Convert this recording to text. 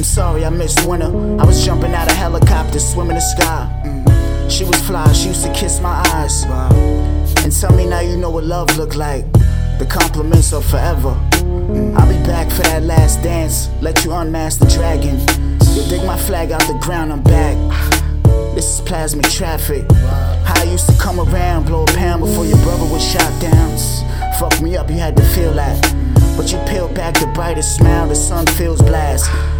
sorry I missed winter. I was jumping out of helicopters, swimming the sky. She was fly, she used to kiss my eyes. And tell me now you know what love look like. The compliments are forever. I'll be back for that last dance, let you unmask the dragon. You dig my flag out the ground, I'm back. This is plasmic traffic. How I used to come around, blow a pound before your brother was shot down. Fuck me up, you had to feel that. But you peel back the brightest smile, the sun feels blast.